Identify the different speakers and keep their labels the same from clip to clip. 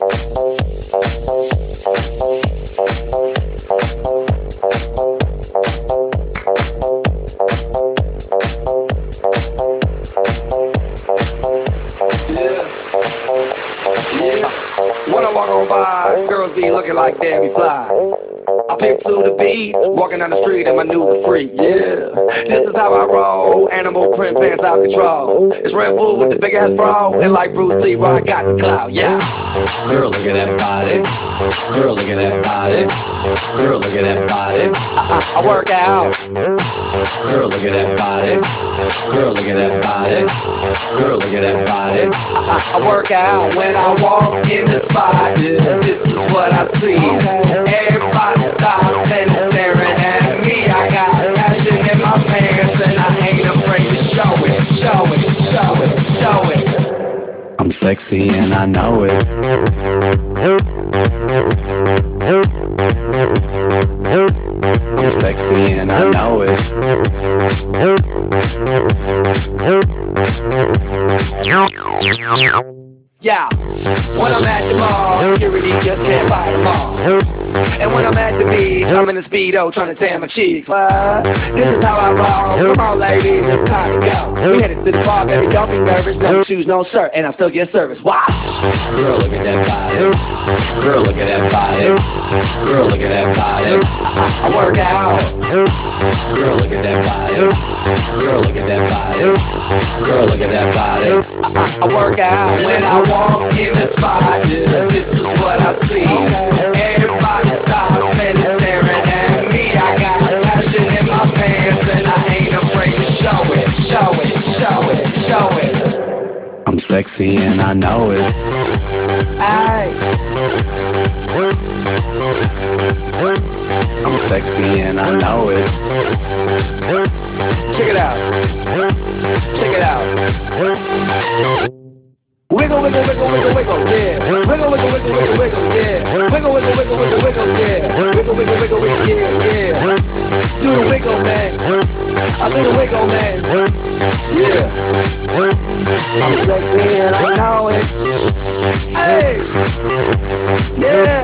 Speaker 1: When I walk on by, girls be looking like Debbie Fly. I pick to the beat, walking down the street and my new freak, yeah. This is how I roll, animal print pants out control. It's Red Bull with the big ass bra, and like Bruce Lee, I got the clout, yeah. Girl, look at that body. Girl, look at that body. Girl, look at that body. I work out. Girl, look at that body. Girl, look at that body. Girl, look at that body. I work out when I walk in the spot. This is what I see. Everybody stops and is staring at me. I got passion in my pants and I ain't afraid to show it, show it, show it, show it. I'm sexy and I know it. I'm sexy and I know it. Yeah, when I'm at the mall, security just can't buy them all. And when I'm at the beach, I'm in a Speedo trying to tan my cheeks. This is how I roll. Come on, ladies, it's time to go. We headed to the bar, baby, don't be nervous. No shoes, no shirt, and I still get service. Watch. Girl, look at that body. Girl, look at that body. Girl, look at that body. I work out. Girl, look at that body. Girl, look at that body. Girl, look at that body. I work out when I walk in the spot. This is what I see. Everybody stops and is staring at me. I got passion in my pants and I ain't afraid to show it, show it, show it, show it. I'm sexy and I know it. Aye. I'm sexy and I know it. Check it out. Check it out. Wiggle, wiggle, wiggle, wiggle, wiggle, yeah. Wiggle, wiggle, wiggle, wiggle, wiggle, yeah. Wiggle, wiggle, wiggle, wiggle, wiggle, yeah. Wiggle, wiggle, wiggle, wiggle, yeah, yeah. Do the wiggle, man. I do the wiggle, man. Yeah. I'm sexy and I know it. Hey. Yeah.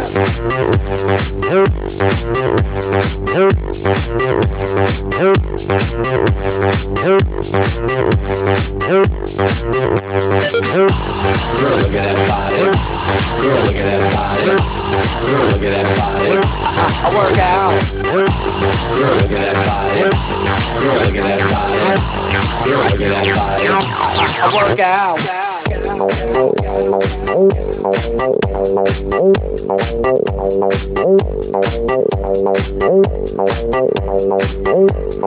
Speaker 1: Girl, look at that body. Girl, look at that body. Girl, look at that body. I work out. Girl, look at that body. Girl, look at that body. Girl, look at that body. I work out.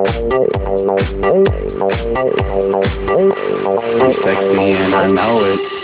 Speaker 1: I'm sexy and I know it.